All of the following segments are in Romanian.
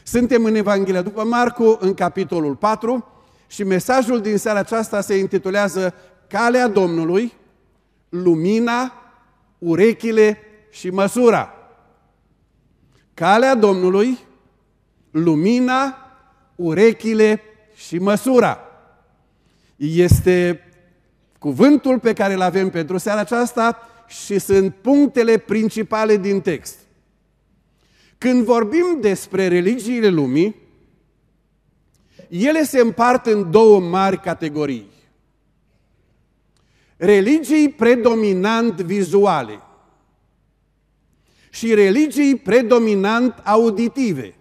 Suntem în Evanghelia după Marcu, în capitolul 4, și mesajul din seara aceasta se intitulează Calea Domnului, lumina, urechile și măsura. Calea Domnului, lumina, urechile și măsura. Este cuvântul pe care îl avem pentru seara aceasta și sunt punctele principale din text. Când vorbim despre religiile lumii, ele se împart în două mari categorii. Religii predominant vizuale și religii predominant auditive.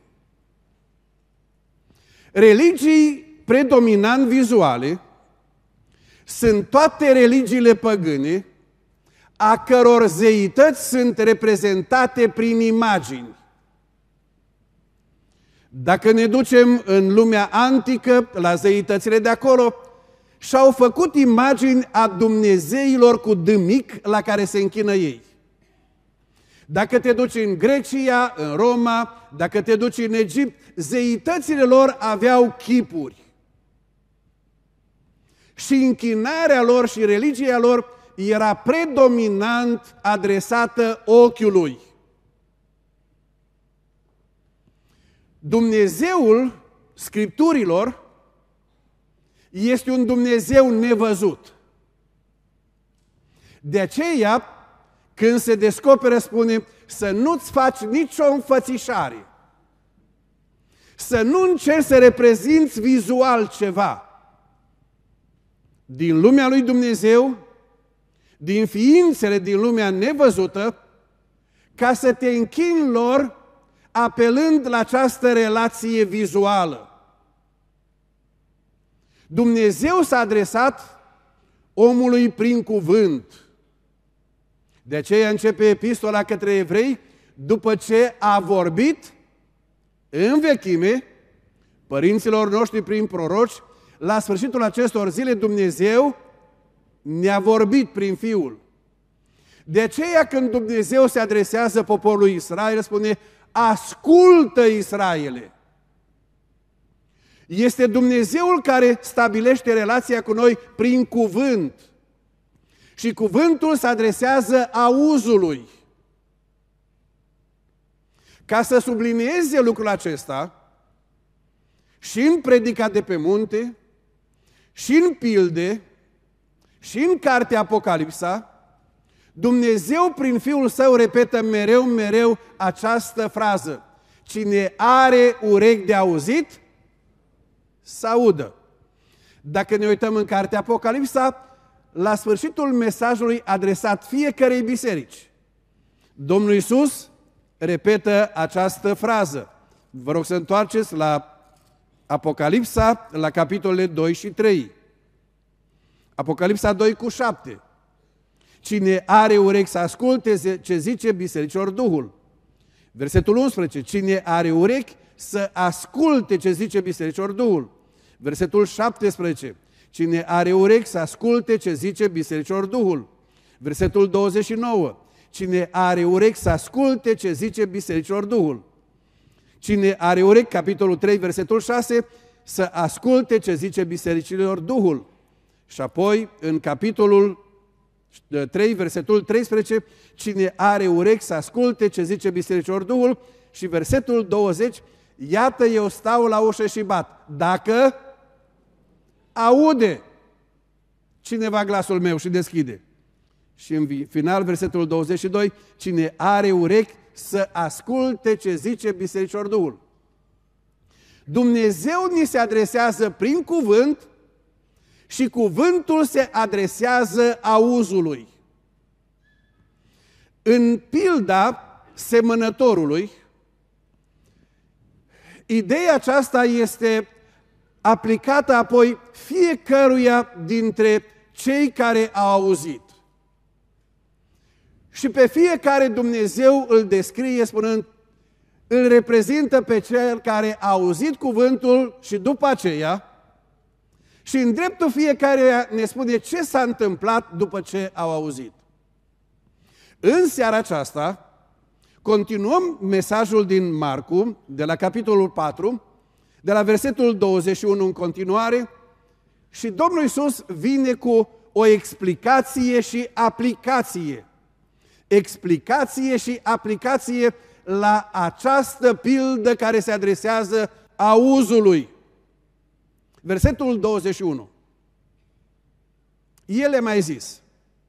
Religii predominant vizuale sunt toate religiile păgâne a căror zeități sunt reprezentate prin imagini. Dacă ne ducem în lumea antică, la zeitățile de acolo, și-au făcut imagini a dumnezeilor cu D mic la care se închină ei. Dacă te duci în Grecia, în Roma, dacă te duci în Egipt, zeitățile lor aveau chipuri. Și închinarea lor și religia lor era predominant adresată ochiului. Dumnezeul Scripturilor este un Dumnezeu nevăzut. De aceea, când se descoperă, spune, să nu-ți faci nicio înfățișare, să nu încerci să reprezinți vizual ceva din lumea lui Dumnezeu, din ființele din lumea nevăzută, ca să te închini lor apelând la această relație vizuală. Dumnezeu s-a adresat omului prin cuvânt. De aceea începe epistola către evrei, după ce a vorbit în vechime părinților noștri prin proroci, la sfârșitul acestor zile Dumnezeu ne-a vorbit prin Fiul. De aceea când Dumnezeu se adresează poporului Israel, spune, ascultă Israele. Este Dumnezeul care stabilește relația cu noi prin cuvânt. Și cuvântul se adresează auzului. Ca să sublinieze lucrul acesta, și în predica de pe munte, și în pilde, și în cartea Apocalipsa, Dumnezeu prin Fiul Său repetă mereu această frază. Cine are urechi de auzit, să audă. Dacă ne uităm în cartea Apocalipsa, la sfârșitul mesajului adresat fiecărei biserici, Domnul Iisus repetă această frază. Vă rog să întoarceți la Apocalipsa, la capitolele 2 și 3. Apocalipsa 2:7. Cine are urechi să asculte ce zice bisericilor Duhul. Versetul 11. Cine are urechi să asculte ce zice bisericilor Duhul. Versetul 17. Cine are urechi să asculte ce zice bisericilor Duhul. Versetul 29. Cine are urechi să asculte ce zice bisericilor Duhul. Cine are urechi, capitolul 3, versetul 6, să asculte ce zice bisericilor Duhul. Și apoi, în capitolul 3, versetul 13, cine are urechi să asculte ce zice bisericilor Duhul. Și versetul 20, iată eu stau la ușă și bat. Dacă aude cineva glasul meu și deschide. Și în final, versetul 22, cine are urechi să asculte ce zice bisericilor Duhul. Dumnezeu ni se adresează prin cuvânt și cuvântul se adresează auzului. În pilda semănătorului, ideea aceasta este aplicată apoi fiecăruia dintre cei care au auzit. Și pe fiecare Dumnezeu îl descrie spunând, îl reprezintă pe cel care a auzit cuvântul și după aceea, și în dreptul fiecare ne spune ce s-a întâmplat după ce au auzit. În seara aceasta, Continuăm mesajul din Marcu, de la capitolul 4, de la versetul 21 în continuare, și Domnul Iisus vine cu o explicație și aplicație. Explicație și aplicație la această pildă care se adresează auzului. Versetul 21. El a mai zis: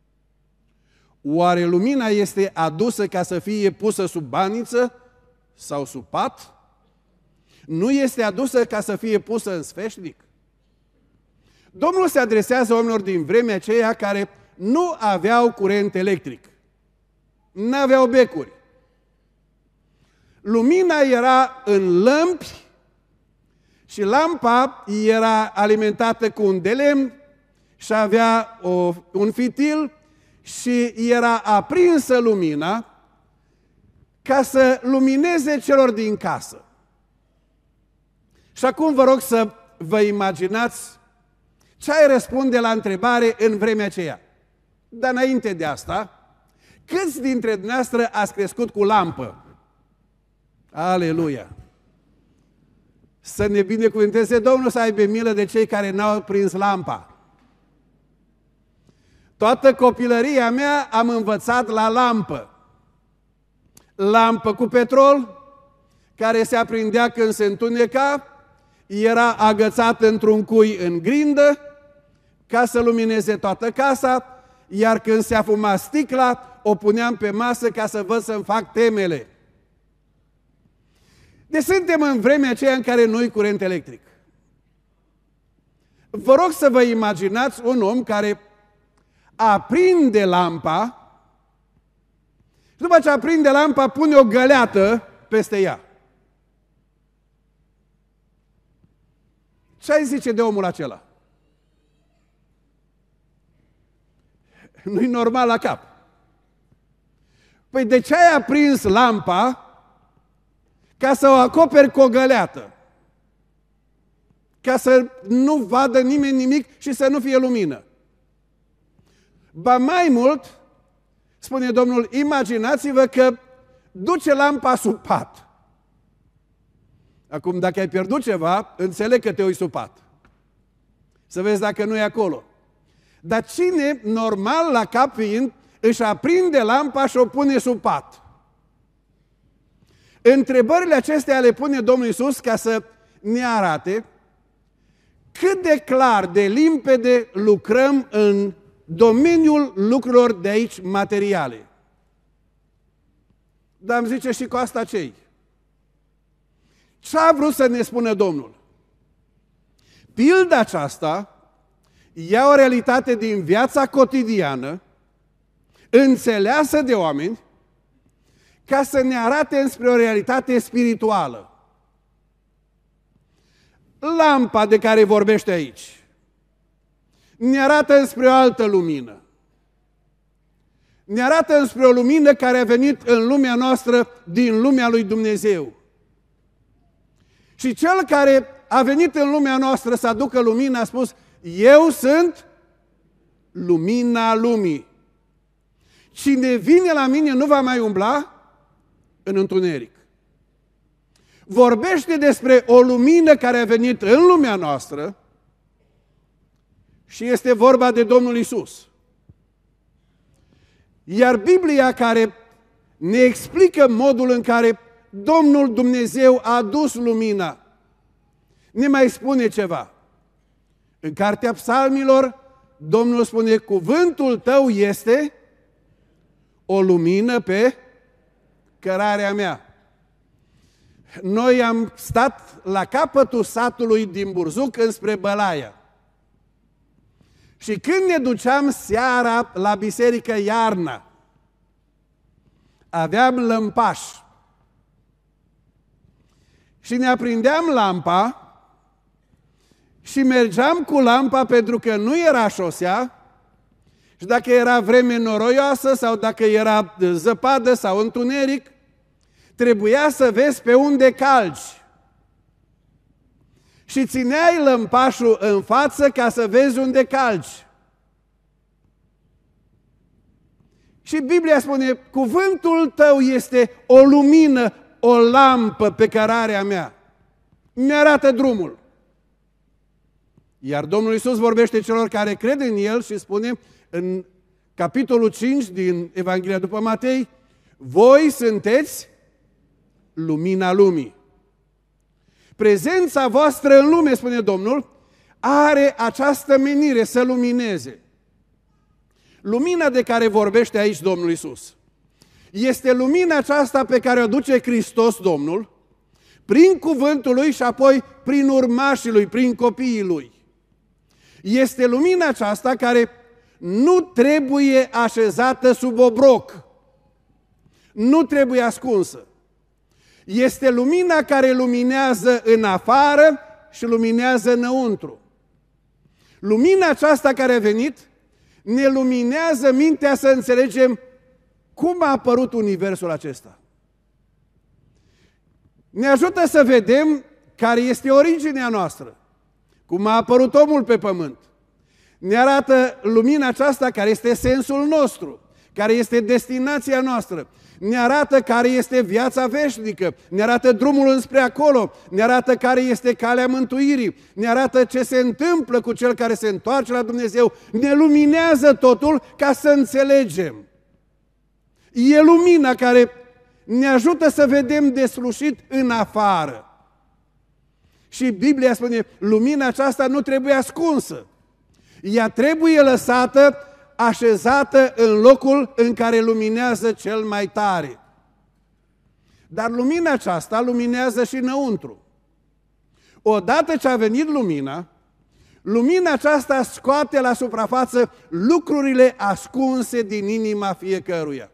oare lumina este adusă ca să fie pusă sub baniță sau sub pat? Nu este adusă ca să fie pusă în sfeșnic? Domnul se adresează oamenilor din vremea aceea care nu aveau curent electric, nu aveau becuri. Lumina era în lămpi și lampa era alimentată cu un de lemn și avea un fitil și era aprinsă lumina ca să lumineze celor din casă. Și acum vă rog să vă imaginați ce ai răspunde la întrebare în vremea aceea. Dar înainte de asta, câți dintre dumneavoastră ați crescut cu lampă? Aleluia! Să ne binecuvânteze Domnul să aibă milă de cei care n-au prins lampa. Toată copilăria mea am învățat la lampă. Lampă cu petrol, care se aprindea când se întuneca, era agățat într-un cui în grindă, ca să lumineze toată casa, iar când se afuma sticla, o puneam pe masă ca să văd să-mi fac temele. Deci suntem în vremea aceea în care nu-i curent electric. Vă rog să vă imaginați un om care aprinde lampa și după ce aprinde lampa pune o găleată peste ea. Ce ai zice de omul acela? Nu-i normal la cap. Păi de ce ai aprins lampa ca să o acoperi cu o găleată? Ca să nu vadă nimeni nimic și să nu fie lumină. Ba mai mult, spune Domnul, imaginați-vă că duce lampa sub pat. Acum, dacă ai pierdut ceva, înțeleg că te uiți sub pat. Să vezi dacă nu e acolo. Dar cine, normal la cap fiind, își aprinde lampa și o pune sub pat? Întrebările acestea le pune Domnul Iisus ca să ne arate cât de clar, de limpede lucrăm în domeniul lucrurilor de aici materiale. Dar îmi zice și cu asta ce-i? Ce a vrut să ne spună Domnul? Pilda aceasta ia o realitate din viața cotidiană, înțeleasă de oameni, ca să ne arate înspre o realitate spirituală. Lampa de care vorbește aici ne arată înspre o altă lumină. Ne arată înspre o lumină care a venit în lumea noastră din lumea lui Dumnezeu. Și cel care a venit în lumea noastră să aducă lumină a spus: eu sunt lumina lumii. Cine vine la mine nu va mai umbla în întuneric. Vorbește despre o lumină care a venit în lumea noastră și este vorba de Domnul Iisus. Iar Biblia care ne explică modul în care Domnul Dumnezeu a adus lumina, ne mai spune ceva. În Cartea Psalmilor, Domnul spune: cuvântul tău este o lumină pe cărarea mea. Noi am stat la capătul satului din Burzuc înspre Bălaia. Și când ne duceam seara la biserică iarna, aveam lămpaș. Și ne aprindeam lampa și mergeam cu lampa pentru că nu era șosea și dacă era vreme noroioasă sau dacă era zăpadă sau întuneric, trebuia să vezi pe unde calci. Și țineai lămpașul în față ca să vezi unde calci. Și Biblia spune, cuvântul tău este o lumină, o lampă pe cărarea mea. Mi-arată drumul. Iar Domnul Iisus vorbește celor care cred în El și spune în capitolul 5 din Evanghelia după Matei, voi sunteți lumina lumii. Prezența voastră în lume, spune Domnul, are această menire să lumineze. Lumina de care vorbește aici Domnul Iisus este lumina aceasta pe care o duce Hristos Domnul prin cuvântul Lui și apoi prin urmașii Lui, prin copiii Lui. Este lumina aceasta care nu trebuie așezată sub obroc, nu trebuie ascunsă. Este lumina care luminează în afară și luminează înăuntru. Lumina aceasta care a venit ne luminează mintea să înțelegem cum a apărut universul acesta. Ne ajută să vedem care este originea noastră, cum a apărut omul pe pământ. Ne arată lumina aceasta care este sensul nostru, care este destinația noastră. Ne arată care este viața veșnică, ne arată drumul înspre acolo, ne arată care este calea mântuirii, ne arată ce se întâmplă cu cel care se întoarce la Dumnezeu, ne luminează totul ca să înțelegem. E lumina care ne ajută să vedem deslușit în afară. Și Biblia spune, lumina aceasta nu trebuie ascunsă, ea trebuie lăsată așezată în locul în care luminează cel mai tare. Dar lumina aceasta luminează și înăuntru. Odată ce a venit lumina, lumina aceasta scoate la suprafață lucrurile ascunse din inima fiecăruia.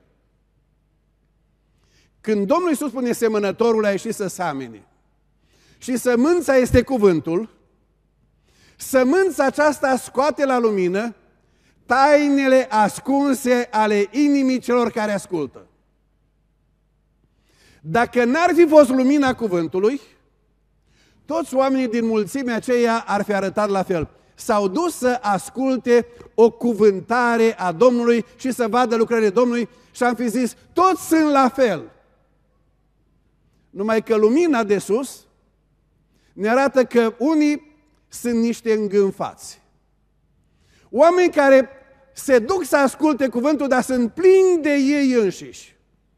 Când Domnul Iisus spune semănătorul a ieșit să seamene și sămânța este cuvântul, sămânța aceasta scoate la lumină tainele ascunse ale inimii celor care ascultă. Dacă n-ar fi fost lumina cuvântului, toți oamenii din mulțimea aceea ar fi arătat la fel. S-au dus să asculte o cuvântare a Domnului și să vadă lucrările Domnului și am fi zis, toți sunt la fel. Numai că lumina de sus ne arată că unii sunt niște îngânfați. Oameni care se duc să asculte cuvântul, dar sunt plini de ei înșiși.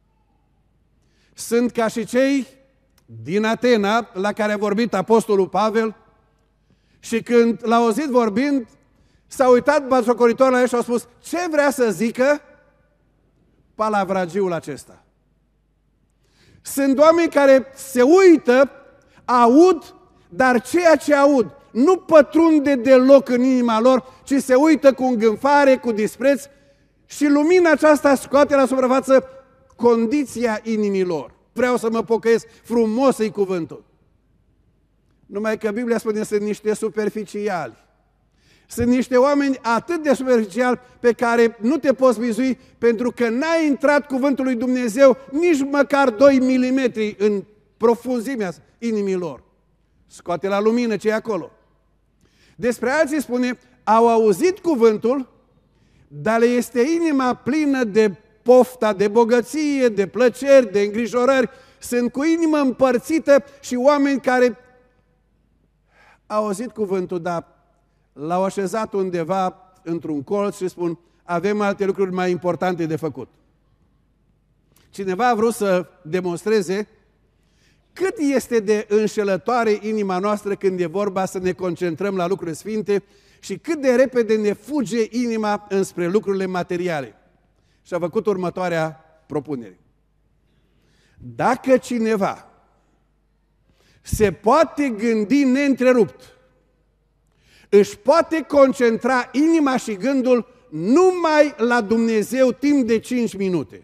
Sunt ca și cei din Atena, la care a vorbit apostolul Pavel, și când l-a auzit vorbind, s-a uitat batjocoritor la el și a spus, ce vrea să zică palavragiul acesta? Sunt oameni care se uită, aud, dar ceea ce aud nu pătrunde deloc în inima lor, ci se uită cu îngânfare, cu dispreț și lumina aceasta scoate la suprafață condiția inimilor. Vreau să mă pocăiesc, frumos-i cuvântul. Numai că Biblia spune, sunt niște superficiali. Sunt niște oameni atât de superficiali pe care nu te poți bizui pentru că n-a intrat cuvântul lui Dumnezeu nici măcar 2 milimetri în profunzimea inimilor. Scoate la lumină ce e acolo. Despre alții spune, au auzit cuvântul, dar le este inima plină de pofta, de bogăție, de plăceri, de îngrijorări. Sunt cu inimă împărțită și oameni care au auzit cuvântul, dar l-au așezat undeva într-un colț și spun, avem alte lucruri mai importante de făcut. Cineva a vrut să demonstreze cât este de înșelătoare inima noastră când e vorba să ne concentrăm la lucruri sfinte și cât de repede ne fuge inima înspre lucrurile materiale. Și a făcut următoarea propunere. Dacă cineva se poate gândi neîntrerupt, își poate concentra inima și gândul numai la Dumnezeu timp de 5 minute,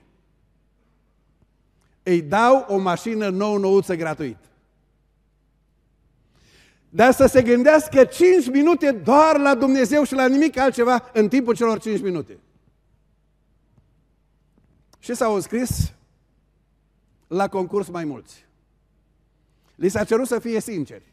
îi dau o mașină nouă-nouță gratuit. Dar să se gândească 5 minute doar la Dumnezeu și la nimic altceva în timpul celor 5 minute. Și s-au înscris la concurs mai mulți. Li s-a cerut să fie sinceri.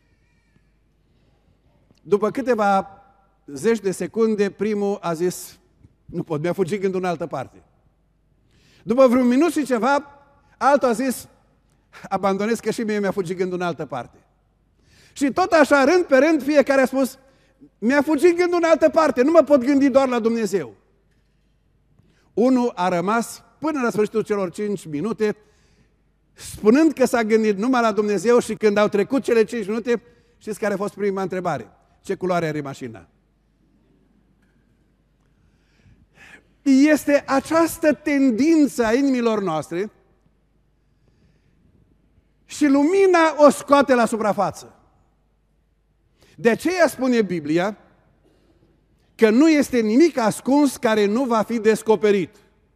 După câteva zeci de secunde, primul a zis, nu pot, mi-a fugit gândul în altă parte. După vreun minut și ceva, altul a zis, abandonez că și mie mi-a fugit gândul în altă parte. Și tot așa, rând pe rând, fiecare a spus, mi-a fugit gândul în altă parte, nu mă pot gândi doar la Dumnezeu. Unul a rămas până la sfârșitul celor 5 minute, spunând că s-a gândit numai la Dumnezeu și când au trecut cele 5 minute, știți care a fost prima întrebare? Ce culoare are mașina? Este această tendință a inimilor noastre și lumina o scoate la suprafață. De aceea spune Biblia că nu este nimic ascuns care nu va fi descoperit.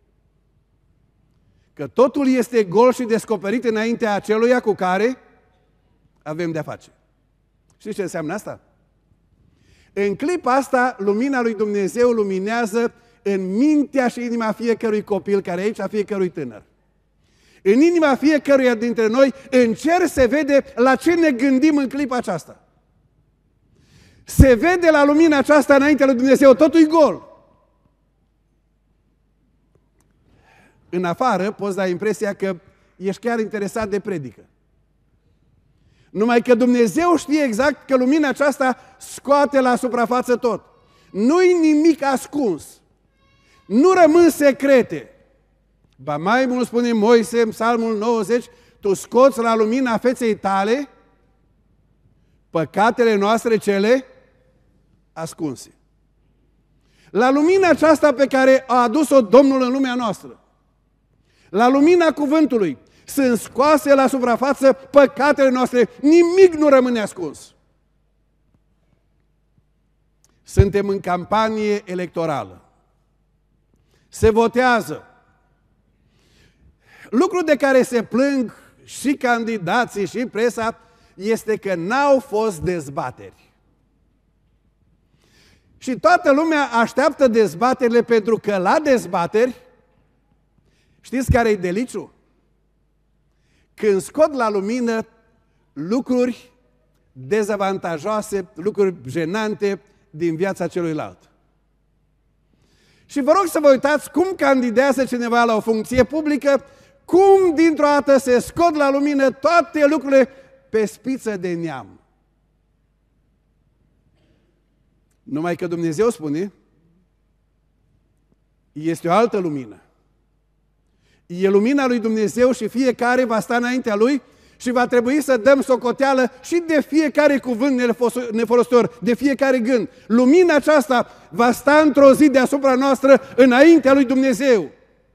Că totul este gol și descoperit înaintea aceluia cu care avem de-a face. Știți ce înseamnă asta? În clipa asta, lumina lui Dumnezeu luminează în mintea și inima fiecărui copil care e aici, a fiecărui tânăr. În inima fiecăruia dintre noi, în cer se vede la ce ne gândim în clipa aceasta. Se vede la lumina aceasta înaintea lui Dumnezeu, totul e gol. În afară poți da impresia că ești chiar interesat de predică. Numai că Dumnezeu știe exact că lumina aceasta scoate la suprafață tot. Nu-i nimic ascuns. Nu rămân secrete. Ba mai mult spune Moise în Psalmul 90, tu scoți la lumina feței tale păcatele noastre cele ascunse. La lumina aceasta pe care a adus-o Domnul în lumea noastră, la lumina cuvântului, sunt scoase la suprafață păcatele noastre, nimic nu rămâne ascuns. Suntem în campanie electorală. Se votează. Lucru de care se plâng și candidații și presa este că n-au fost dezbateri. Și toată lumea așteaptă dezbaterile pentru că la dezbateri, știți care e deliciu? Când scot la lumină lucruri dezavantajoase, lucruri jenante din viața celuilalt. Și vă rog să vă uitați cum candidează cineva la o funcție publică, cum dintr-o dată se scot la lumină toate lucrurile pe spiță de neam. Numai că Dumnezeu spune, este o altă lumină. E lumina lui Dumnezeu și fiecare va sta înaintea Lui și va trebui să dăm socoteală și de fiecare cuvânt nefolositor, de fiecare gând. Lumina aceasta va sta într-o zi deasupra noastră înaintea lui Dumnezeu.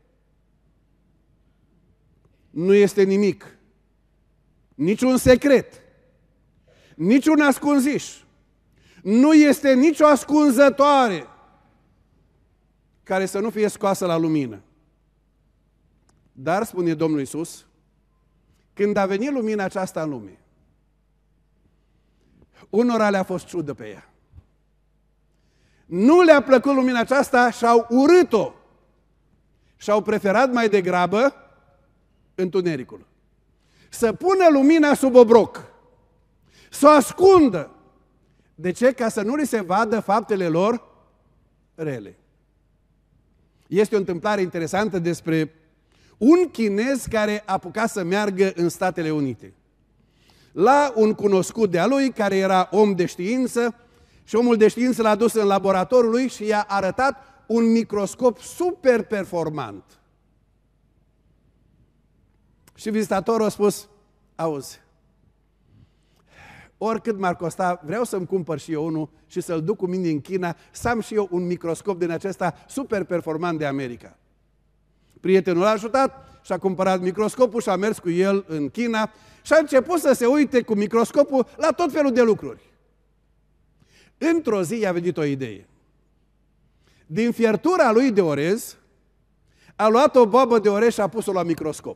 Nu este nimic, niciun secret, niciun ascunziș, nu este nicio ascunzătoare care să nu fie scoasă la lumină. Dar, spune Domnul Iisus, când a venit lumina aceasta în lume, unora le-a fost ciudă pe ea. Nu le-a plăcut lumina aceasta și au urât-o. Și au preferat mai degrabă întunericul. Să pună lumina sub obroc. Să o ascundă. De ce? Ca să nu li se vadă faptele lor rele. Este o întâmplare interesantă despre un chinez care a apucat să meargă în Statele Unite. La un cunoscut de-a lui, care era om de știință, și omul de știință l-a dus în laboratorul lui și i-a arătat un microscop super performant. Și vizitatorul a spus, auzi, oricât m-ar costa, vreau să-mi cumpăr și eu unul și să-l duc cu mine în China, să am și eu un microscop din acesta super performant de America. Prietenul l-a ajutat și a cumpărat microscopul și a mers cu el în China și a început să se uite cu microscopul la tot felul de lucruri. Într-o zi i-a venit o idee. Din fiertura lui de orez, a luat o boabă de orez și a pus-o la microscop.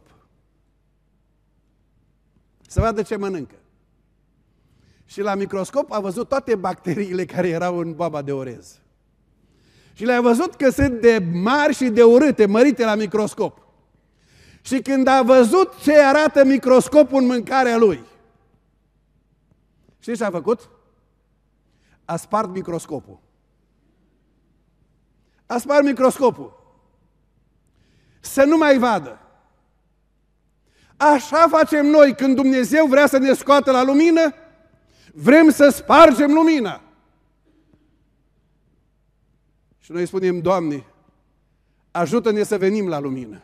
Să vadă ce mănâncă. Și la microscop a văzut toate bacteriile care erau în boaba de orez. Și le-a văzut că sunt de mari și de urâte, mărite la microscop. Și când a văzut ce arată microscopul în mâncarea lui, știți ce a făcut? A spart microscopul. A spart microscopul. să nu mai vadă. Așa facem noi când Dumnezeu vrea să ne scoată la lumină, vrem să spargem lumina. Și noi spunem, Doamne, ajută-ne să venim la lumină.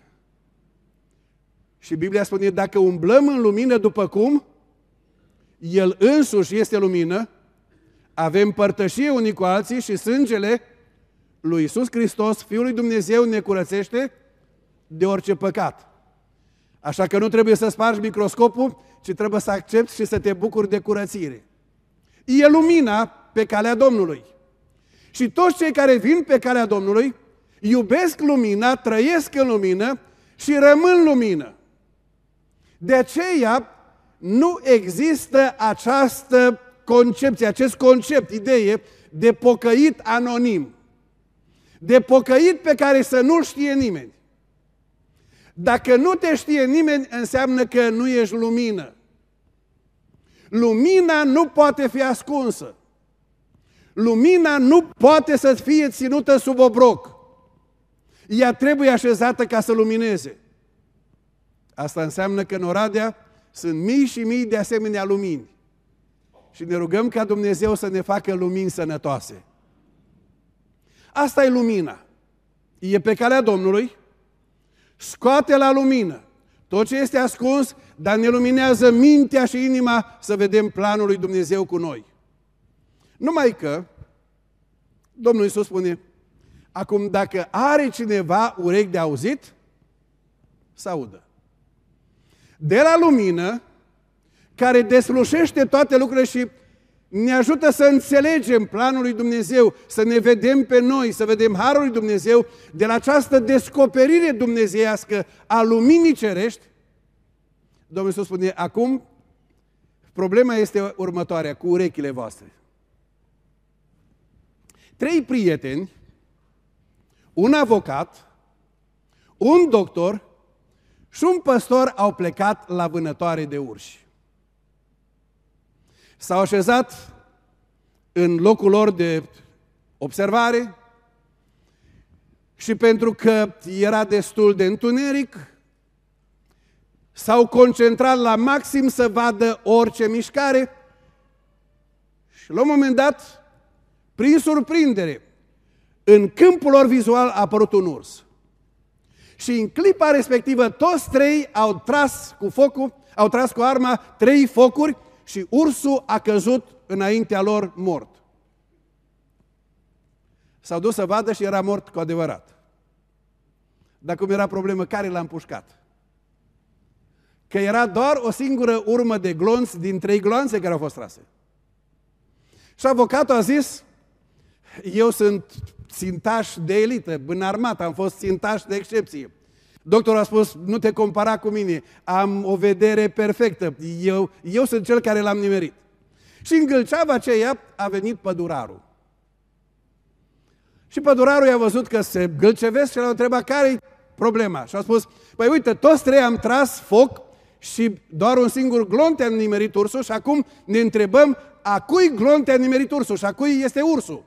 Și Biblia spune, dacă umblăm în lumină după cum El însuși este lumină, avem părtășie unii cu alții și sângele lui Iisus Hristos, Fiul lui Dumnezeu, ne curățește de orice păcat. Așa că nu trebuie să spargi microscopul, ci trebuie să accepti și să te bucuri de curățire. E lumina pe calea Domnului. Și toți cei care vin pe calea Domnului iubesc lumina, trăiesc în lumină și rămân lumină. De aceea nu există această concepție, acest concept, idee de pocăit anonim. De pocăit pe care să nu-l știe nimeni. Dacă nu te știe nimeni, înseamnă că nu ești lumină. Lumina nu poate fi ascunsă. Lumina nu poate să fie ținută sub obroc. Ea trebuie așezată ca să lumineze. Asta înseamnă că în Oradea sunt mii și mii de asemenea lumini. Și ne rugăm ca Dumnezeu să ne facă lumini sănătoase. Asta e lumina. E pe calea Domnului, scoate la lumină tot ce este ascuns, dar ne luminează mintea și inima să vedem planul lui Dumnezeu cu noi. Numai că Domnul Iisus spune, acum dacă are cineva urechi de auzit, să audă. De la lumină, care deslușește toate lucrurile și ne ajută să înțelegem planul lui Dumnezeu, să ne vedem pe noi, să vedem harul lui Dumnezeu, de la această descoperire dumnezeiască a luminii cerești, Domnul Iisus spune, acum problema este următoarea, cu urechile voastre. 3 prieteni, un avocat, un doctor și un păstor au plecat la vânătoare de urși. S-au așezat în locul lor de observare și pentru că era destul de întuneric, s-au concentrat la maxim să vadă orice mișcare și la un moment dat, prin surprindere, în câmpul lor vizual a apărut un urs. Și în clipa respectivă, toți 3 au tras cu focul, au tras cu arma 3 focuri și ursul a căzut înaintea lor mort. S-au dus să vadă și era mort cu adevărat. Dar cum era problemă, care l-a împușcat? Că era doar o singură urmă de glonți din 3 gloanțe care au fost trase. Și avocatul a zis, eu sunt țintaș de elită, în armată am fost țintaș de excepție. Doctorul a spus, nu te compara cu mine, am o vedere perfectă, eu sunt cel care l-am nimerit. Și în gâlceava aceea a venit pădurarul. Și pădurarul i-a văzut că se gâlcevesc și l-a întrebat care-i problema. Și a spus, păi uite, toți 3 am tras foc și doar un singur glonț a nimerit ursul și acum ne întrebăm a cui glonț a nimerit ursul și a cui este ursul.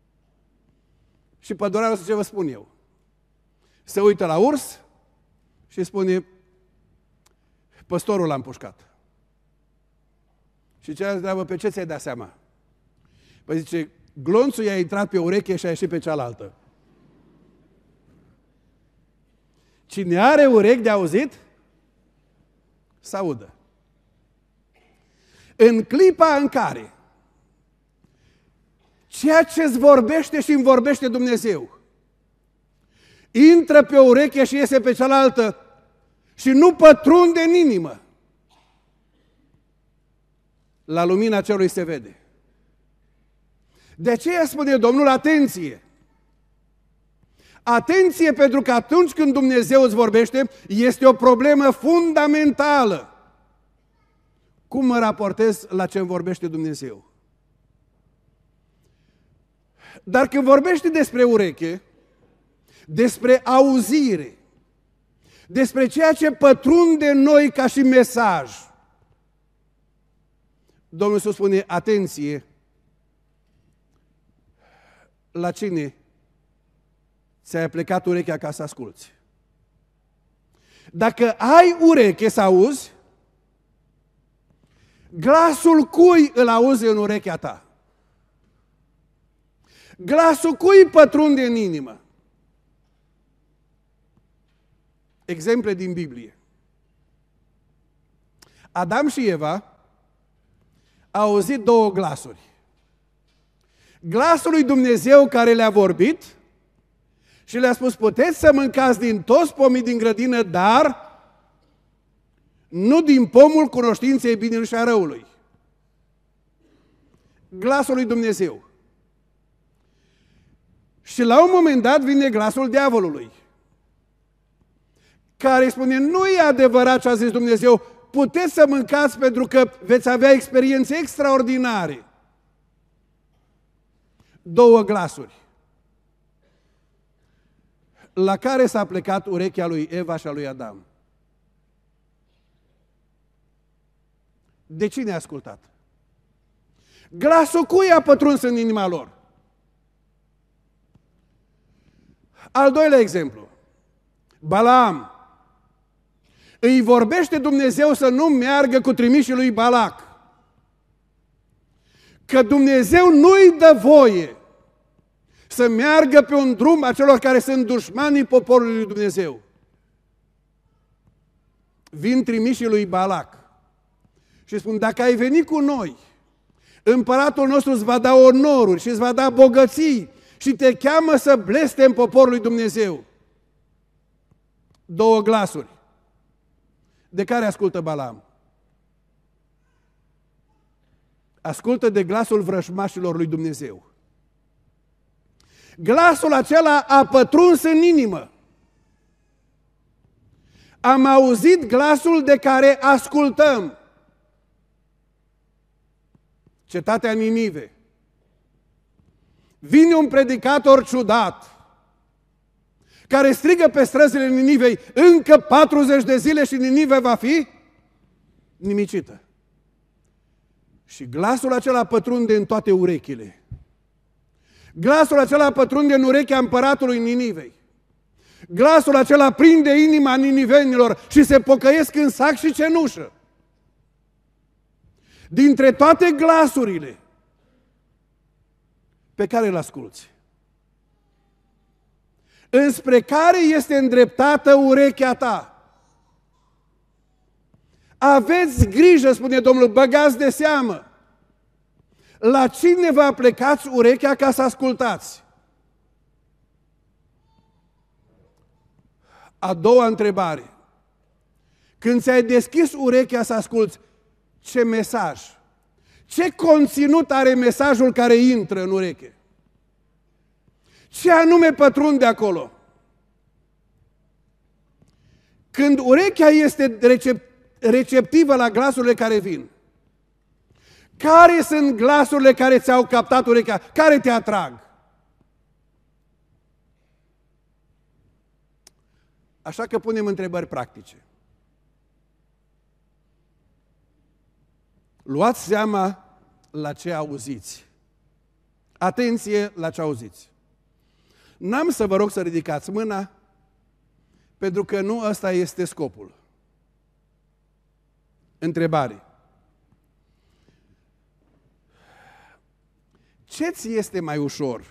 Și pădurarul zice, ce vă spun eu. Se uită la urs și spune, păstorul l-a împușcat. Și celălalt întreabă, pe ce ți-ai dat seama? Păi zice, glonțul i-a intrat pe ureche și a ieșit pe cealaltă. Cine are urechi de auzit, să audă. În clipa în care ceea ce îți vorbește și îmi vorbește Dumnezeu intră pe o ureche și iese pe cealaltă și nu pătrunde în inimă, la lumina cerului se vede. De aceea spune Domnul, atenție! Atenție, pentru că atunci când Dumnezeu îți vorbește, este o problemă fundamentală. Cum mă raportez la ce îmi vorbește Dumnezeu? Dar când vorbește despre ureche, despre auzire, despre ceea ce pătrunde în noi ca și mesaj, Domnul Iisus spune, atenție, la cine ți-ai plecat urechea ca să asculți? Dacă ai ureche să auzi, glasul cui îl auzi în urechea ta? Glasul cui pătrunde în inimă? Exemple din Biblie. Adam și Eva au auzit două glasuri. Glasul lui Dumnezeu care le-a vorbit și le-a spus, puteți să mâncați din toți pomii din grădină, dar nu din pomul cunoștinței binelui și a răului. Glasul lui Dumnezeu. Și la un moment dat vine glasul diavolului, care spune, nu e adevărat ce a zis Dumnezeu, puteți să mâncați pentru că veți avea experiențe extraordinare. Două glasuri. La care s-a plecat urechea lui Eva și a lui Adam? De cine a ascultat? Glasul cui a pătruns în inima lor? Al doilea exemplu. Balaam. Îi vorbește Dumnezeu să nu meargă cu trimișii lui Balac. Că Dumnezeu nu-i dă voie să meargă pe un drum a celor care sunt dușmanii poporului lui Dumnezeu. Vin trimișii lui Balac și spun, dacă ai venit cu noi, împăratul nostru îți va da onoruri și îți va da bogății și te cheamă să blestem poporul lui Dumnezeu. Două glasuri. De care ascultă Balaam? Ascultă de glasul vrăjmașilor lui Dumnezeu. Glasul acela a pătruns în inimă. Am auzit glasul de care ascultăm. Cetatea Ninive. Vine un predicator ciudat care strigă pe străzile Ninivei, încă 40 de zile și Ninive va fi nimicită. Și glasul acela pătrunde în toate urechile. Glasul acela pătrunde în urechea împăratului Ninivei. Glasul acela prinde inima ninivenilor și se pocăiesc în sac și cenușă. Dintre toate glasurile pe care îl asculți, înspre care este îndreptată urechea ta? Aveți grijă, spune Domnul, băgați de seamă. La cine vă plecați urechea ca să ascultați? A doua întrebare. Când ți-ai deschis urechea să asculți, ce mesaj? Ce conținut are mesajul care intră în ureche? Ce anume pătrunde acolo? Când urechea este receptivă la glasurile care vin, care sunt glasurile care ți-au captat urechea? Care te atrag? Așa că punem întrebări practice. Luați seama la ce auziți. Atenție la ce auziți. N-am să vă rog să ridicați mâna, pentru că nu ăsta este scopul. Întrebare. Ce ți este mai ușor?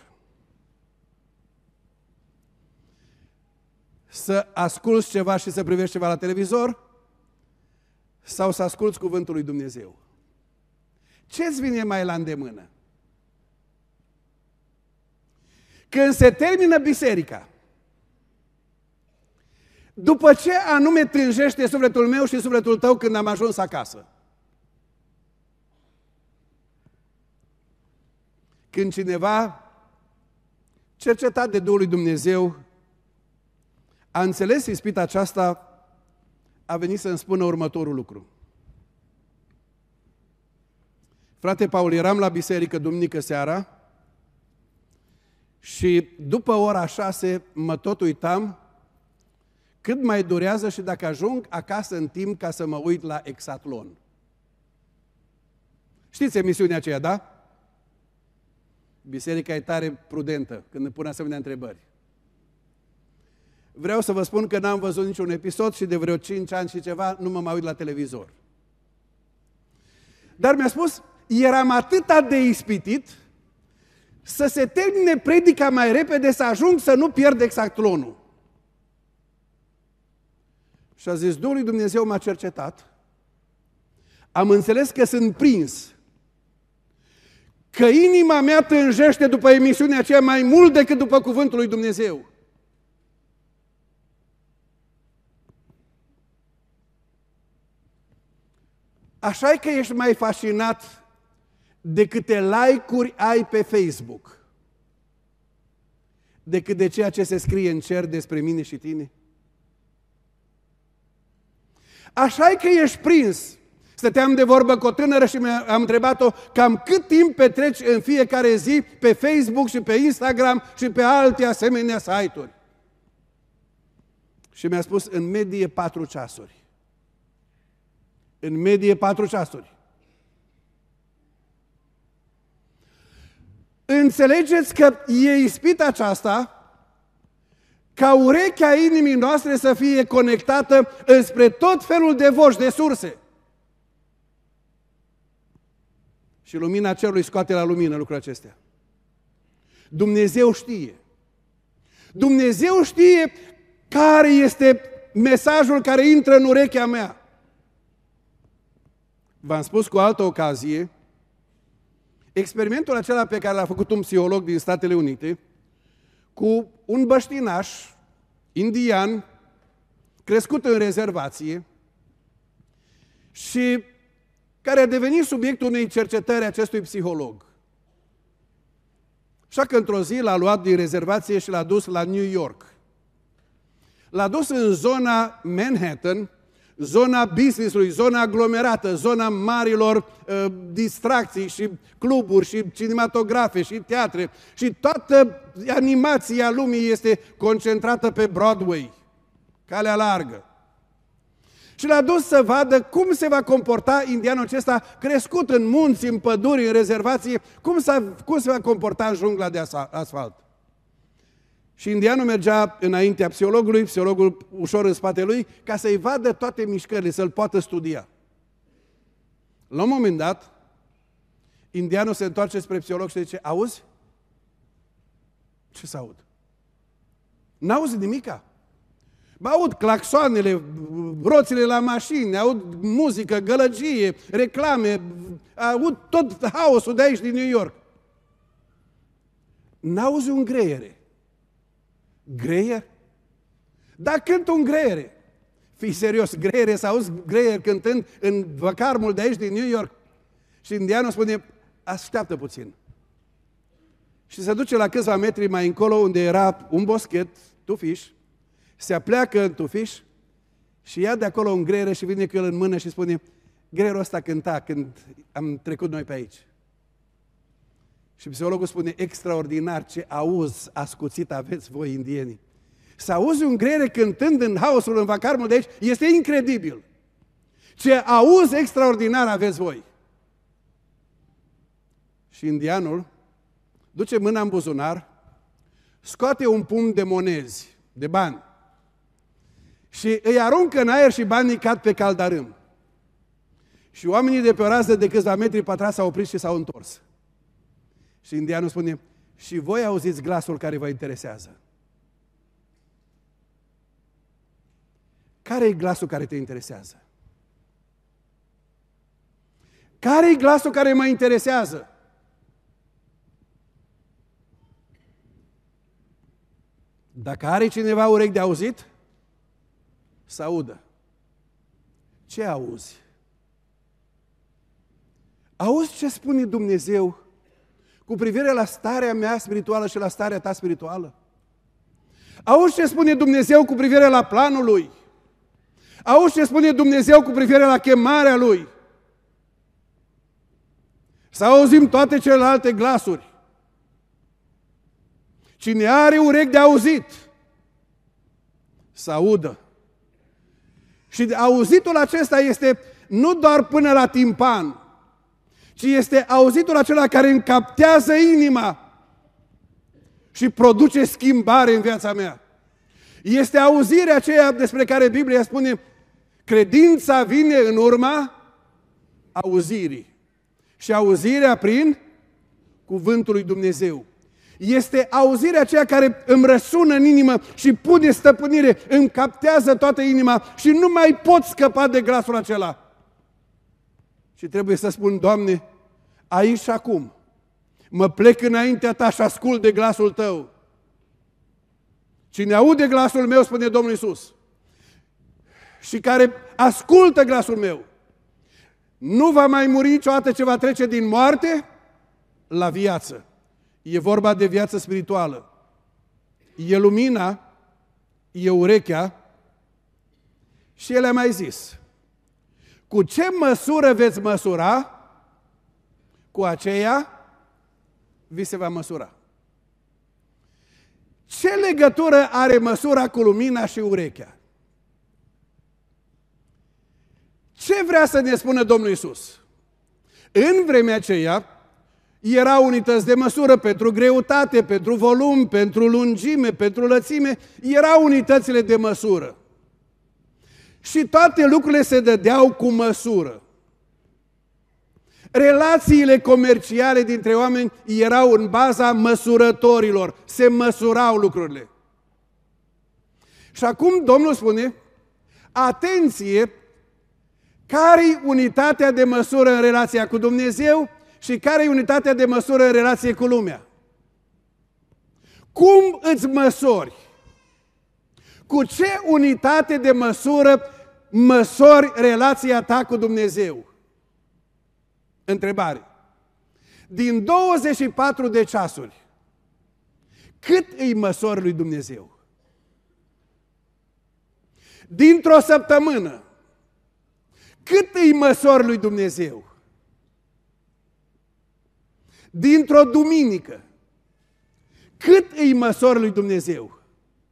Să asculți ceva și să privești ceva la televizor? Sau să asculți cuvântul lui Dumnezeu? Ce-ți vine mai la îndemână? Când se termină biserica, după ce anume tânjește sufletul meu și sufletul tău când am ajuns acasă? Când cineva, cercetat de Duhul lui Dumnezeu, a înțeles ispita aceasta, a venit să-mi spună următorul lucru. Frate Paul, eram la biserică duminică seara și după ora 6 mă tot uitam cât mai durează și dacă ajung acasă în timp ca să mă uit la Exatlon. Știți emisiunea aceea, da? Biserica e tare prudentă când îmi pune asemenea întrebări. vreau să vă spun că n-am văzut niciun episod și de vreo 5 ani și ceva nu mă mai uit la televizor. Dar mi-a spus, eram atâta de ispitit să se termine predica mai repede, să ajung să nu pierd exactlonul. Și a zis, Duhul lui Dumnezeu m-a cercetat, am înțeles că sunt prins, că inima mea tânjește după emisiunea aceea mai mult decât după cuvântul lui Dumnezeu. Așa că ești mai fascinat de câte like-uri ai pe Facebook decât de ceea ce se scrie în cer despre mine și tine? Așa că ești prins. Stăteam de vorbă cu o tânără și am întrebat-o cam cât timp petreci în fiecare zi pe Facebook și pe Instagram și pe alte asemenea site-uri. Și mi-a spus în medie 4 ceasuri. În medie 4 ceasuri. Înțelegeți că e ispita aceasta ca urechea inimii noastre să fie conectată înspre tot felul de voci, de surse. Și lumina cerului scoate la lumină lucrurile acestea. Dumnezeu știe. Dumnezeu știe care este mesajul care intră în urechea mea. V-am spus cu altă ocazie, experimentul acela pe care l-a făcut un psiholog din Statele Unite cu un băștinaș indian crescut în rezervație și care a devenit subiectul unei cercetări acestui psiholog. Așa că într-o zi l-a luat din rezervație și l-a dus la New York. L-a dus în zona Manhattan, zona business-ului, zona aglomerată, zona marilor distracții și cluburi și cinematografe și teatre și toată animația lumii este concentrată pe Broadway, calea largă. Și l-a dus să vadă cum se va comporta indianul acesta crescut în munți, în păduri, în rezervație, cum se va comporta în jungla de asfalt. Și indianul mergea înaintea psihologul ușor în spatele lui, ca să-i vadă toate mișcările, să-l poată studia. La un moment dat, indianul se întoarce spre psiholog și zice, auzi? Ce să aud? N-auzi nimica. Bă, aud claxoanele, roțile la mașini, aud muzică, gălăgie, reclame, aud tot haosul de aici din New York. N-auzi un greiere. Greier? Da, cânt un greiere. Fii serios, greiere, să auzi greier cântând în văcarmul de aici din New York. Și indianul spune, așteaptă puțin. Și se duce la câțiva metri mai încolo unde era un boschet, tufiș, se apleacă în tufiș și ia de acolo un greier și vine cu el în mână și spune, greierul ăsta cânta când am trecut noi pe aici. Și psihologul spune, extraordinar, ce auz ascuțit aveți voi indienii. Să auzi un greier cântând în haosul, în vacarmul de aici, este incredibil. Ce auz extraordinar aveți voi. Și indianul duce mâna în buzunar, scoate un pumn de monezi, de bani, și îi aruncă în aer și banii cad pe caldarâm. Și oamenii de pe o rază de câțiva metri pătrați s-au oprit și s-au întors. Și indianul spune, și voi auziți glasul care vă interesează. Care e glasul care te interesează? Care e glasul care mă interesează? Dacă are cineva urechi de auzit, să audă. Ce auzi? Auzi ce spune Dumnezeu cu privire la starea mea spirituală și la starea ta spirituală? Auzi ce spune Dumnezeu cu privire la planul Lui? Auzi ce spune Dumnezeu cu privire la chemarea Lui? Să auzim toate celelalte glasuri. Cine are urechi de auzit, să audă. Și auzitul acesta este nu doar până la timpan, ci este auzitul acela care încaptează inima și produce schimbare în viața mea. Este auzirea aceea despre care Biblia spune, credința vine în urma auzirii. Și auzirea prin cuvântul lui Dumnezeu. Este auzirea aceea care îmi răsună în inimă și pune stăpânire, îmi captează toată inima și nu mai pot scăpa de glasul acela. Și trebuie să spun, Doamne, aici și acum, mă plec înaintea Ta și ascult de glasul Tău. Cine aude glasul meu, spune Domnul Iisus, și care ascultă glasul meu, nu va mai muri niciodată, ce va trece din moarte la viață. E vorba de viață spirituală. E lumina, e urechea și El a mai zis, cu ce măsură veți măsura, cu aceea vi se va măsura. Ce legătură are măsura cu lumina și urechea? Ce vrea să ne spună Domnul Iisus? În vremea aceea erau unități de măsură pentru greutate, pentru volum, pentru lungime, pentru lățime, erau unitățile de măsură. Și toate lucrurile se dădeau cu măsură. Relațiile comerciale dintre oameni erau în baza măsurătorilor, se măsurau lucrurile. Și acum Domnul spune, atenție, care-i unitatea de măsură în relația cu Dumnezeu și care-i unitatea de măsură în relație cu lumea? Cum îți măsori? Cu ce unitate de măsură măsori relația ta cu Dumnezeu? Întrebare. Din 24 de ceasuri, cât îi măsori lui Dumnezeu? Dintr-o săptămână, cât îi măsori lui Dumnezeu? Dintr-o duminică, cât îi măsori lui Dumnezeu?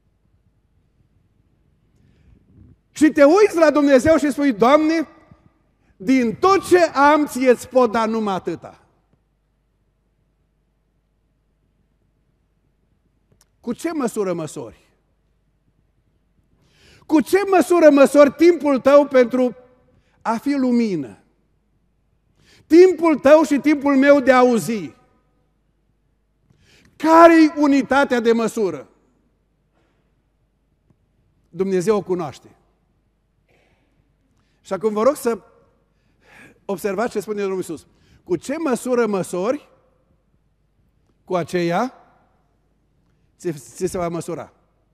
Și te uiți la Dumnezeu și spui, Doamne, din tot ce am, ție-ți pot da numai atâta. Cu ce măsură măsori? Cu ce măsură măsori timpul tău pentru a fi lumină? Timpul tău și timpul meu de a auzi. Care-i unitatea de măsură? Dumnezeu o cunoaște. Și acum vă rog să observați ce spune Domnul Iisus. Cu ce măsură măsori, cu aceea ți se va măsura.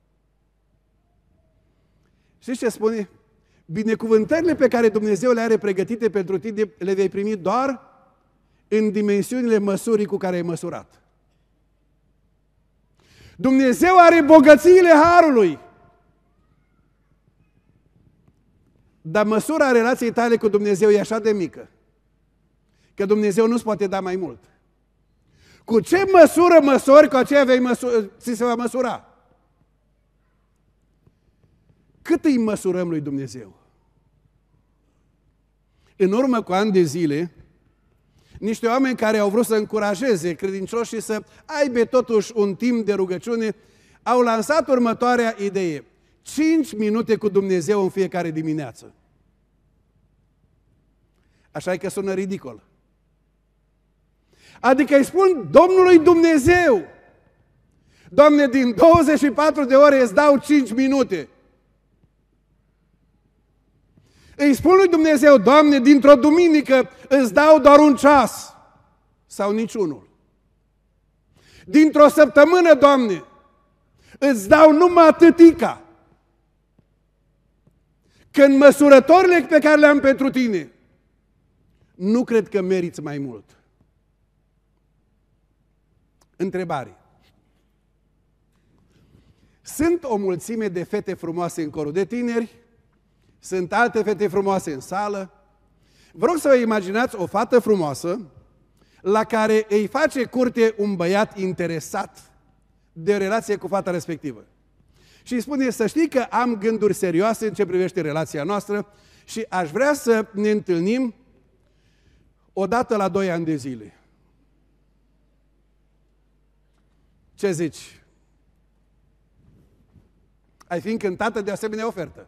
Știți ce spune? Binecuvântările pe care Dumnezeu le are pregătite pentru tine le vei primi doar în dimensiunile măsurii cu care ai măsurat. Dumnezeu are bogățiile harului. Dar măsura relației tale cu Dumnezeu e așa de mică, că Dumnezeu nu-ți poate da mai mult. Cu ce măsură măsori, cu aceea ți se va măsura. Cât îi măsurăm lui Dumnezeu? În urmă cu ani de zile, niște oameni care au vrut să încurajeze credincioșii să aibă totuși un timp de rugăciune, au lansat următoarea idee. 5 minute cu Dumnezeu în fiecare dimineață. Așa că sună ridicol. Adică îi spun Domnului Dumnezeu, Doamne, din 24 de ore îți dau 5 minute. Îi spun lui Dumnezeu, Doamne, dintr-o duminică îți dau doar un ceas sau niciunul. Dintr-o săptămână, Doamne, îți dau numai atâtica. Când măsurătorile pe care le-am pentru tine, nu cred că meriți mai mult. Întrebare. Sunt o mulțime de fete frumoase în corul de tineri, sunt alte fete frumoase în sală. Vă rog să vă imaginați o fată frumoasă la care îi face curte un băiat interesat de relație cu fata respectivă. Și îi spune, să știi că am gânduri serioase în ce privește relația noastră și aș vrea să ne întâlnim odată la 2 ani de zile. Ce zici? ai fi încântată de asemenea ofertă.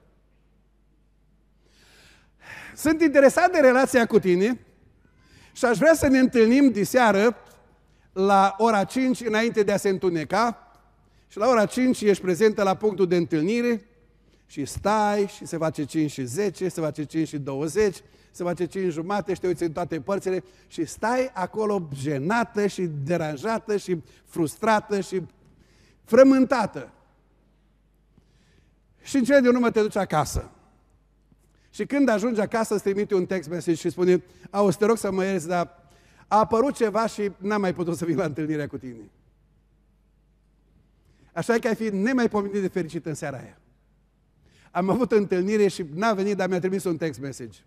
Sunt interesat de relația cu tine și aș vrea să ne întâlnim diseară la ora 5 înainte de a se întuneca și la ora 5 ești prezentă la punctul de întâlnire și stai și se face 5 și 10, se face 5 și 20, se face 5 jumate și te uiți în toate părțile și stai acolo jenată și deranjată și frustrată și frământată. Și în cele din urmă te duci acasă. Și când ajungi acasă îți trimite un text message și spune: auzi, te rog să mă ierți, dar a apărut ceva și n-am mai putut să vin la întâlnirea cu tine. Așa că ai fi nemaipomenit de fericit în seara aia. Am avut întâlnire și n-a venit, dar mi-a trimis un text message.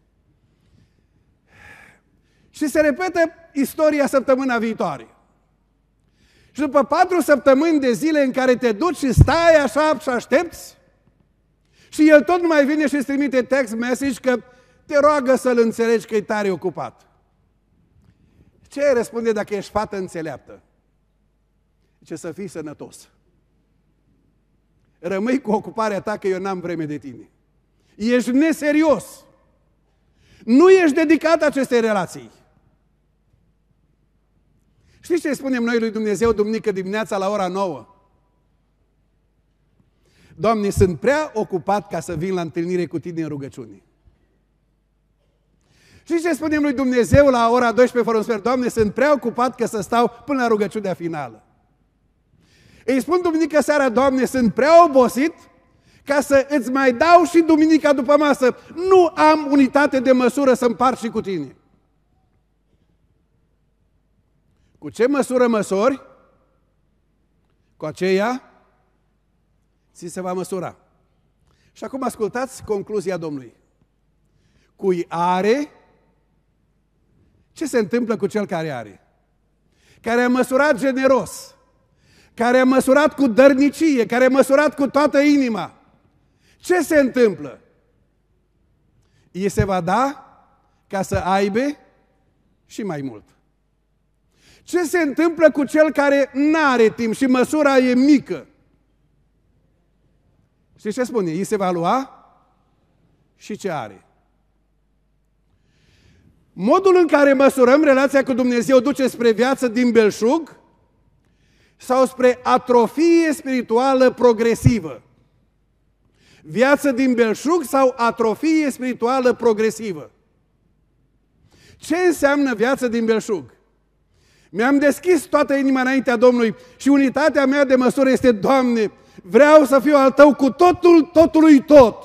Și se repetă istoria săptămâna viitoare. Și după 4 săptămâni de zile în care te duci și stai așa și aștepți, și el tot nu mai vine și îți trimite text message că te roagă să-l înțelegi că e tare ocupat. Ce îi răspunde dacă ești fată înțeleaptă? Ce să fii sănătos. Rămâi cu ocuparea ta că eu n-am vreme de tine. Ești neserios. Nu ești dedicat acestei relații. Știți ce spunem noi lui Dumnezeu duminică dimineața la ora 9? Doamne, sunt prea ocupat ca să vin la întâlnire cu tine în rugăciune. Știți ce spunem lui Dumnezeu la ora 12 fără un sfert? Doamne, sunt prea ocupat ca să stau până la rugăciunea finală. Îi spun duminică seara: Doamne, sunt prea obosit ca să îți mai dau și duminica după masă. Nu am unitate de măsură să împart și cu tine. Cu ce măsură măsori? Cu aceea ți se va măsura. Și acum ascultați concluzia Domnului. Cui are, ce se întâmplă cu cel care are? Care a măsurat generos, care a măsurat cu dărnicie, care a măsurat cu toată inima. Ce se întâmplă? Îi se va da ca să aibă și mai mult. Ce se întâmplă cu cel care n-are timp și măsura e mică? Știți ce spune? Îi se va lua și ce are. Modul în care măsurăm relația cu Dumnezeu duce spre viață din belșug sau spre atrofie spirituală progresivă? Viață din belșug sau atrofie spirituală progresivă? Ce înseamnă viață din belșug? Mi-am deschis toată inima înaintea Domnului și unitatea mea de măsură este: Doamne, vreau să fiu al Tău cu totul, totului tot.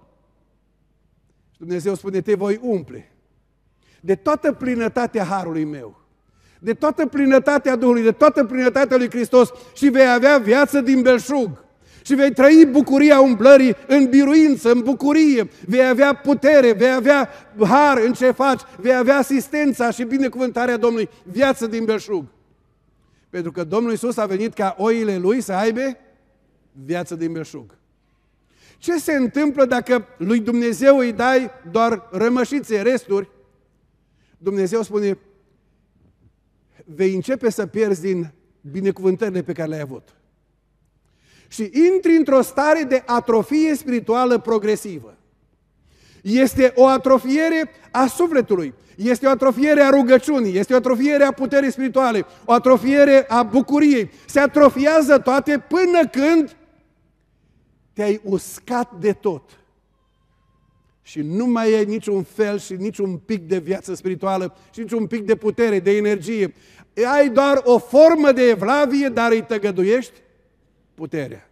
Și Dumnezeu spune: te voi umple de toată plinătatea harului meu, de toată plinătatea Duhului, de toată plinătatea lui Hristos și vei avea viață din belșug. Și vei trăi bucuria umblării în biruință, în bucurie, vei avea putere, vei avea har în ce faci, vei avea asistența și binecuvântarea Domnului, viață din belșug. Pentru că Domnul Iisus a venit ca oile Lui să aibă viață din belșug. Ce se întâmplă dacă lui Dumnezeu îi dai doar rămășițe, resturi? Dumnezeu spune: vei începe să pierzi din binecuvântările pe care le-ai avut. Și intri într-o stare de atrofie spirituală progresivă. Este o atrofiere a sufletului, este o atrofiere a rugăciunii, este o atrofiere a puterii spirituale, o atrofiere a bucuriei. Se atrofiază toate până când te-ai uscat de tot. Și nu mai ai niciun fel și niciun pic de viață spirituală și niciun pic de putere, de energie. Ai doar o formă de evlavie, dar îi tăgăduiești puterea.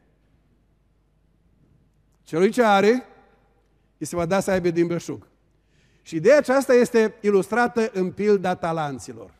Celui ce are, îi se va da să aibă din belșug. Și ideea aceasta este ilustrată în pilda talanților.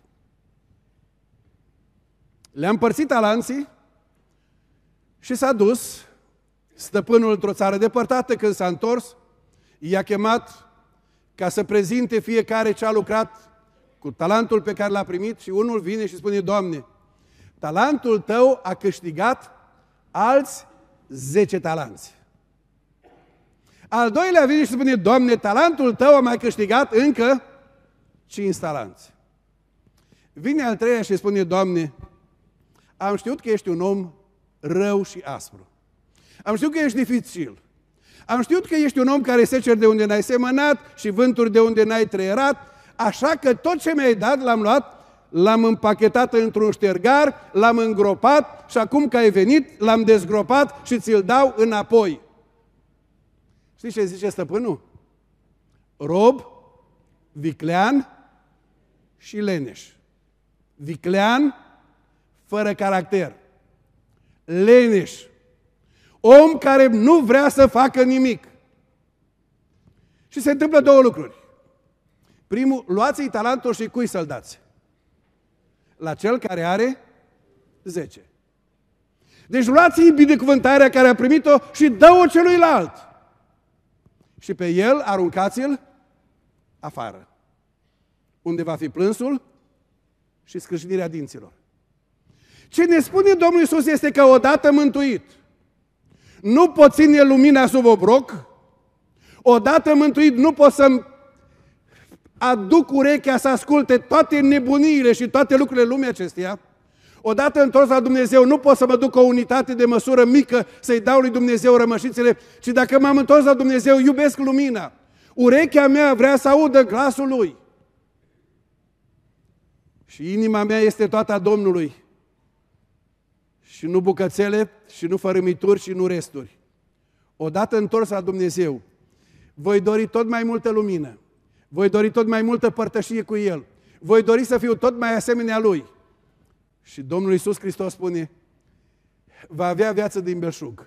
Le-a împărțit talanții și s-a dus stăpânul într-o țară depărtată. Când s-a întors, i-a chemat ca să prezinte fiecare ce a lucrat cu talentul pe care l-a primit și unul vine și spune: Doamne, talentul tău a câștigat alți 10 talanți. Al doilea vine și spune: Doamne, talentul tău a mai câștigat încă 5 talanți. Vine al treilea și spune: Doamne, am știut că ești un om rău și aspru. Am știut că ești dificil. Am știut că ești un om care seceri de unde n-ai semănat și vânturi de unde n-ai trăierat, așa că tot ce mi-ai dat l-am luat, l-am împachetat într-un ștergar, l-am îngropat și acum că ai venit, l-am dezgropat și ți-l dau înapoi. Știți ce zice stăpânul? Rob, viclean și leneș. Viclean, fără caracter. Leneș. Om care nu vrea să facă nimic. Și se întâmplă două lucruri. Primul, luați-i talentul și cui să-l dați? La cel care are 10. Deci luați-i binecuvântarea care a primit-o și dă-o celuilalt. Și pe el aruncați-l afară. Unde va fi plânsul și scrâșnirea dinților. Ce ne spune Domnul Iisus este că odată mântuit, nu pot ține lumina sub obroc, odată mântuit nu pot să-mi aduc urechea să asculte toate nebuniile și toate lucrurile lumii acesteia, odată întors la Dumnezeu nu pot să mă duc o unitate de măsură mică să-i dau lui Dumnezeu rămășițele, ci dacă m-am întors la Dumnezeu, iubesc lumina. Urechea mea vrea să audă glasul Lui. Și inima mea este toată a Domnului. Și nu bucățele, și nu fărâmituri, și nu resturi. Odată întors la Dumnezeu, voi dori tot mai multă lumină. Voi dori tot mai multă părtășie cu El. Voi dori să fiu tot mai asemenea Lui. Și Domnul Iisus Hristos spune, va avea viață din belșug.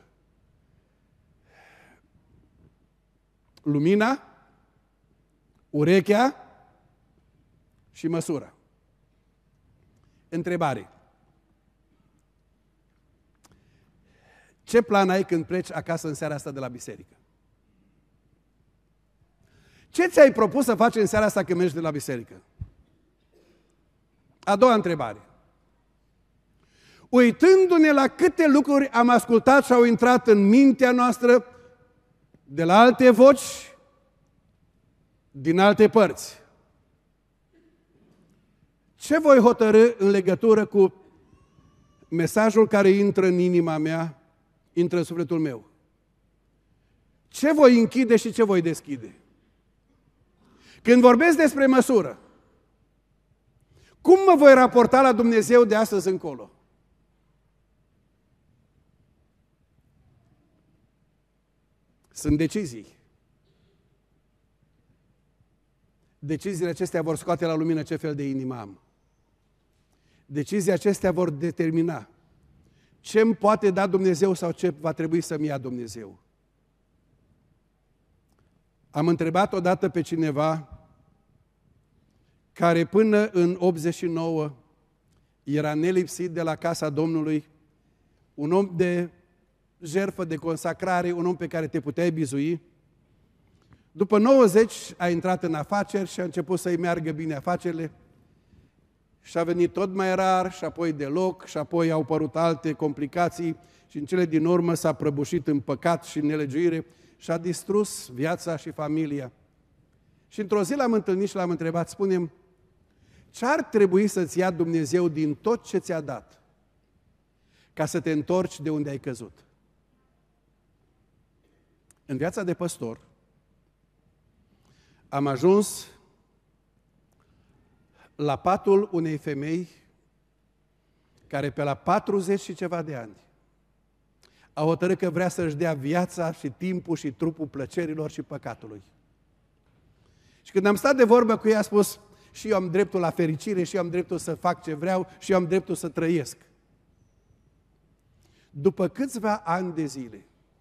Lumina, urechea și măsura. Întrebare. Ce plan ai când pleci acasă în seara asta de la biserică? Ce ți-ai propus să faci în seara asta când mergi de la biserică? A doua întrebare. Uitându-ne la câte lucruri am ascultat și au intrat în mintea noastră de la alte voci, din alte părți. Ce voi hotărî în legătură cu mesajul care intră în inima mea, intră în sufletul meu? Ce voi închide și ce voi deschide? Când vorbesc despre măsură, cum mă voi raporta la Dumnezeu de astăzi încolo? Sunt decizii. Deciziile acestea vor scoate la lumină ce fel de inimă am. Deciziile acestea vor determina ce îmi poate da Dumnezeu sau ce va trebui să-mi ia Dumnezeu. Am întrebat odată pe cineva care până în 89 era nelipsit de la casa Domnului, un om de jertfă, de consacrare, un om pe care te puteai bizui. După 90 a intrat în afaceri și a început să-i meargă bine afacerile și a venit tot mai rar și apoi deloc și apoi au apărut alte complicații și în cele din urmă s-a prăbușit în păcat și în nelegiuire și a distrus viața și familia. Și într-o zi l-am întâlnit și l-am întrebat, spune-mi, ce ar trebui să-ți ia Dumnezeu din tot ce ți-a dat ca să te întorci de unde ai căzut? În viața de păstor am ajuns la patul unei femei care pe la 40 și ceva de ani a hotărât că vrea să-și dea viața și timpul și trupul plăcerilor și păcatului. Și când am stat de vorbă cu ea, a spus, și eu am dreptul la fericire, și eu am dreptul să fac ce vreau, și eu am dreptul să trăiesc. După câțiva ani de zile,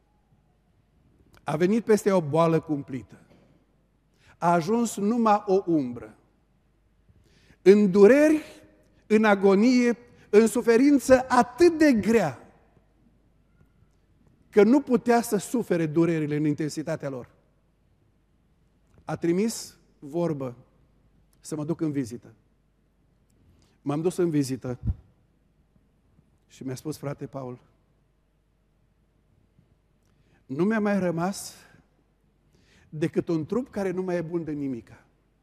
a venit peste o boală cumplită. A ajuns numai o umbră. În dureri, în agonie, în suferință atât de grea, că nu putea să sufere durerile în intensitatea lor. A trimis vorbă să mă duc în vizită. M-am dus în vizită și mi-a spus, frate Paul, nu mi-a mai rămas decât un trup care nu mai e bun de nimica.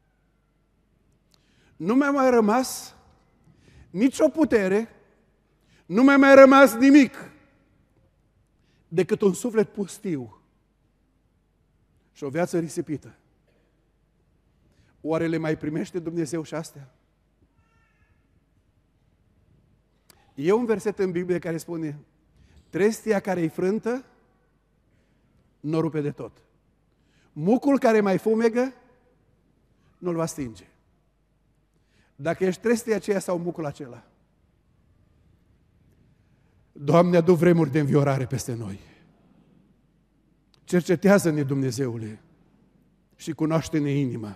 Nu mi-a mai rămas nicio putere, nu mi-a mai rămas nimic decât un suflet pustiu și o viață risipită. Oare le mai primește Dumnezeu și astea? E un verset în Biblie care spune: trestia care e frântă nu o rupe de tot. Mucul care mai fumegă nu-l va stinge. Dacă ești trestia aceea sau mucul acela, Doamne, adu vremuri de înviorare peste noi. Cercetează-ne, Dumnezeule, și cunoaște-ne inima.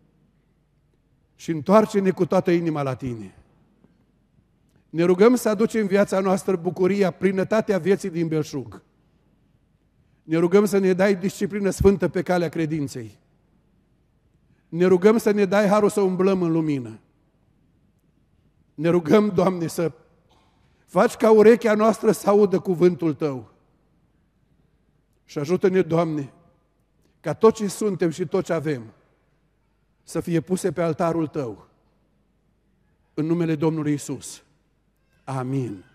Și întoarce-ne cu toată inima la Tine. Ne rugăm să aducem în viața noastră bucuria, plinătatea vieții din belșug. Ne rugăm să ne dai disciplină sfântă pe calea credinței. Ne rugăm să ne dai harul să umblăm în lumină. Ne rugăm, Doamne, să faci ca urechea noastră să audă cuvântul Tău. Și ajută-ne, Doamne, ca tot ce suntem și tot ce avem să fie puse pe altarul Tău. În numele Domnului Iisus. Amin.